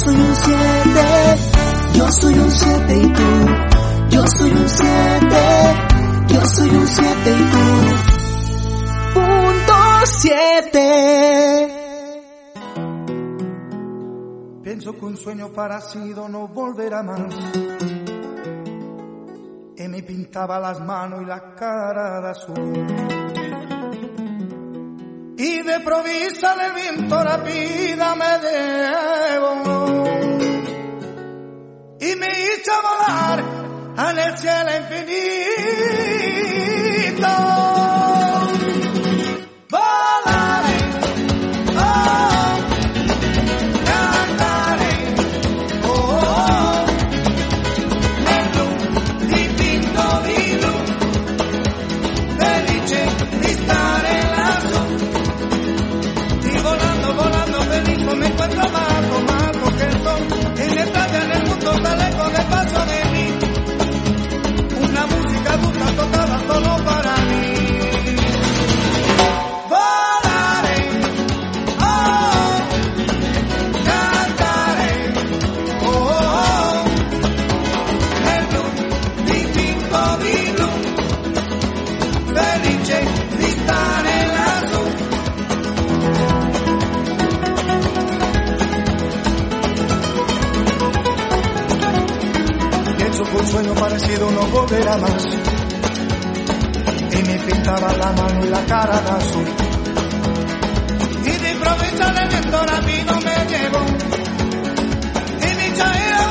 soy un 7, yo soy un 7 y tú. Yo soy un 7, yo soy un 7 y tú. Punto 7. Pienso que un sueño parecido no volverá más. Y me pintaba las manos y la cara de azul. Y de provisa el viento la vida me llevó. Y me hizo volar en el cielo infinito. Volaré, oh, cantaré, oh, nel blu dipinto di blu, felice di stare lassù. Y volando, volando feliz me encuentro Marco que son. Y mientras en el mundo sale con el paso de mí. Una música dulce tocada solo para mí. Volaré, oh, cantaré, oh, nel blu dipinto di blu, felice di stare lassù. Pienso que un sueño parecido no volverá más. Y me pintaba la mano y la cara de azul. Y de improviso el viento rápido me llevó. Y mi chaira